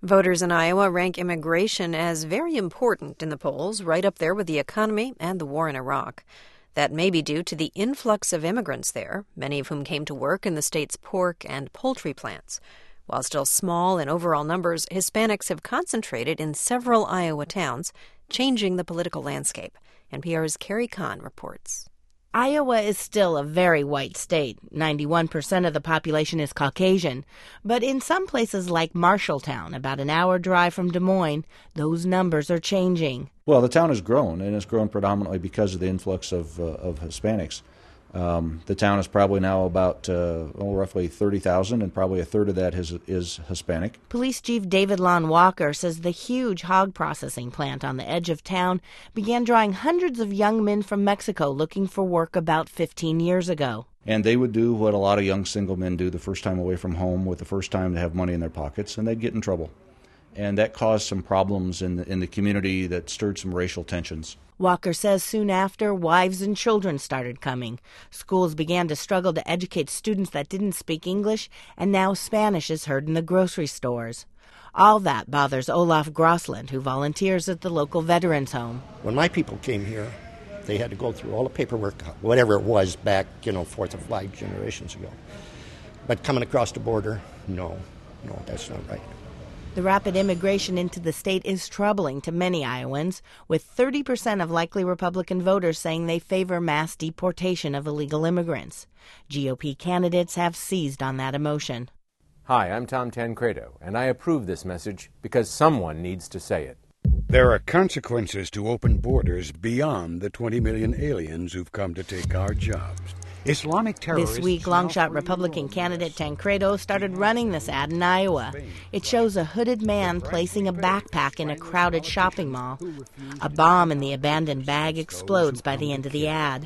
Voters in Iowa rank immigration as very important in the polls, right up there with the economy and the war in Iraq. That may be due to the influx of immigrants there, many of whom came to work in the state's pork and poultry plants. While still small in overall numbers, Hispanics have concentrated in several Iowa towns, changing the political landscape. NPR's Carrie Kahn reports. Iowa is still a very white state. 91% of the population is Caucasian. But in some places like Marshalltown, about an hour drive from Des Moines, those numbers are changing. Well, the town has grown, and it's grown predominantly because of the influx of Hispanics. The town is probably now about roughly 30,000, and probably a third of that is Hispanic. Police Chief David Lon Walker says the huge hog processing plant on the edge of town began drawing hundreds of young men from Mexico looking for work about 15 years ago. And they would do what a lot of young single men do the first time away from home, with the first time to have money in their pockets, and they'd get in trouble. And that caused some problems in the community that stirred some racial tensions. Walker says soon after, wives and children started coming. Schools began to struggle to educate students that didn't speak English, and now Spanish is heard in the grocery stores. All that bothers Olaf Grossland, who volunteers at the local veterans home. When my people came here, they had to go through all the paperwork, whatever it was back, 4 or 5 generations ago. But coming across the border, no, that's not right. The rapid immigration into the state is troubling to many Iowans, with 30% of likely Republican voters saying they favor mass deportation of illegal immigrants. GOP candidates have seized on that emotion. Hi, I'm Tom Tancredo, and I approve this message because someone needs to say it. There are consequences to open borders beyond the 20 million aliens who've come to take our jobs. Islamic terrorists. This week, longshot Republican candidate Tancredo started running this ad in Iowa. It shows a hooded man placing a backpack in a crowded shopping mall. A bomb in the abandoned bag explodes by the end of the ad.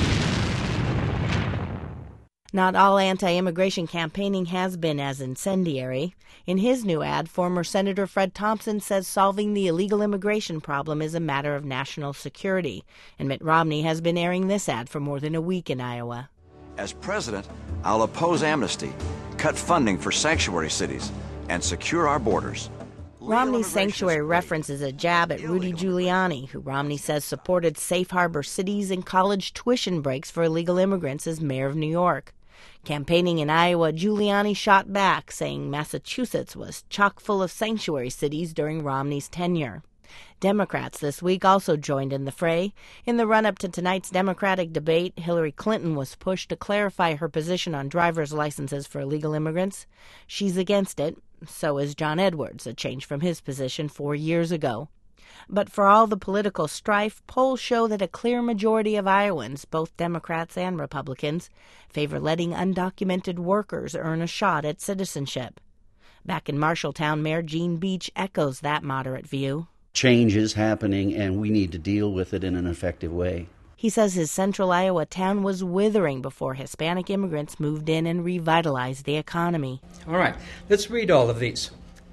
Not all anti-immigration campaigning has been as incendiary. In his new ad, former Senator Fred Thompson says solving the illegal immigration problem is a matter of national security. And Mitt Romney has been airing this ad for more than a week in Iowa. As president, I'll oppose amnesty, cut funding for sanctuary cities, and secure our borders. Romney's sanctuary reference is a jab at Rudy Giuliani, who Romney says supported safe harbor cities and college tuition breaks for illegal immigrants as mayor of New York. Campaigning in Iowa, Giuliani shot back, saying Massachusetts was chock full of sanctuary cities during Romney's tenure. Democrats this week also joined in the fray. In the run-up to tonight's Democratic debate, Hillary Clinton was pushed to clarify her position on driver's licenses for illegal immigrants. She's against it. So is John Edwards, a change from his position 4 years ago. But for all the political strife, polls show that a clear majority of Iowans, both Democrats and Republicans, favor letting undocumented workers earn a shot at citizenship. Back in Marshalltown, Mayor Gene Beach echoes that moderate view. Change is happening, and we need to deal with it in an effective way. He says his central Iowa town was withering before Hispanic immigrants moved in and revitalized the economy. All right, let's read all of these.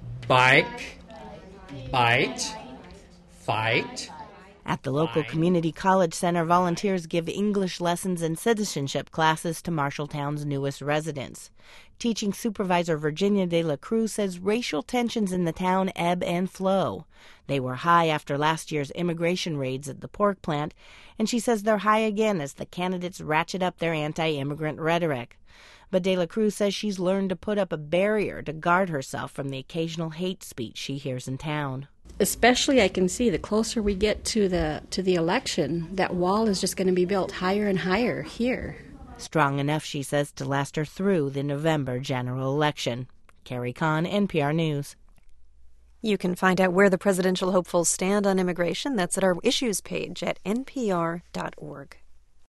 Bike, bite, fight. At the local community college center, volunteers give English lessons and citizenship classes to Marshalltown's newest residents. Teaching supervisor Virginia De La Cruz says racial tensions in the town ebb and flow. They were high after last year's immigration raids at the pork plant, and she says they're high again as the candidates ratchet up their anti-immigrant rhetoric. But De La Cruz says she's learned to put up a barrier to guard herself from the occasional hate speech she hears in town. Especially, I can see the closer we get to the election, that wall is just going to be built higher and higher here. Strong enough, she says, to last her through the November general election. Carrie Kahn, NPR News. You can find out where the presidential hopefuls stand on immigration. That's at our issues page at npr.org.